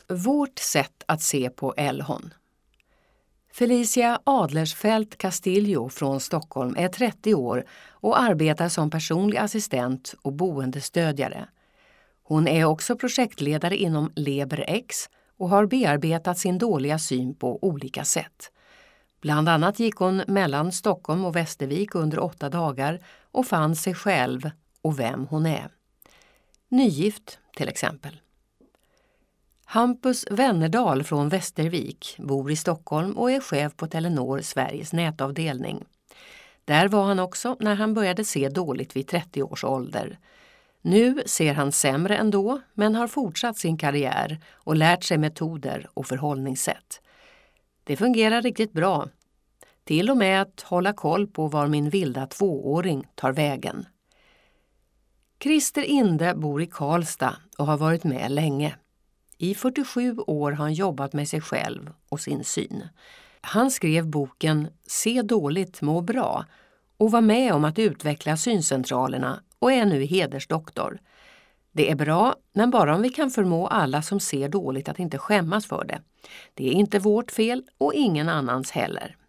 Vårt sätt att se på Elhon. Felicia Adlersfelt Castillo från Stockholm är 30 år och arbetar som personlig assistent och boendestödjare. Hon är också projektledare inom LeberX och har bearbetat sin dåliga syn på olika sätt. Bland annat gick hon mellan Stockholm och Västervik under 8 dagar och fann sig själv och vem hon är. Nygift till exempel. Hampus Wennerdal från Västervik bor i Stockholm och är chef på Telenor Sveriges nätavdelning. Där var han också när han började se dåligt vid 30 års ålder. Nu ser han sämre ändå, men har fortsatt sin karriär och lärt sig metoder och förhållningssätt. Det fungerar riktigt bra. Till och med att hålla koll på var min vilda 2-åring tar vägen. Christer Inde bor i Karlstad och har varit med länge. I 47 år har han jobbat med sig själv och sin syn. Han skrev boken Se dåligt, må bra och var med om att utveckla syncentralerna och är nu hedersdoktor. Det är bra, men bara om vi kan förmå alla som ser dåligt att inte skämmas för det. Det är inte vårt fel och ingen annans heller.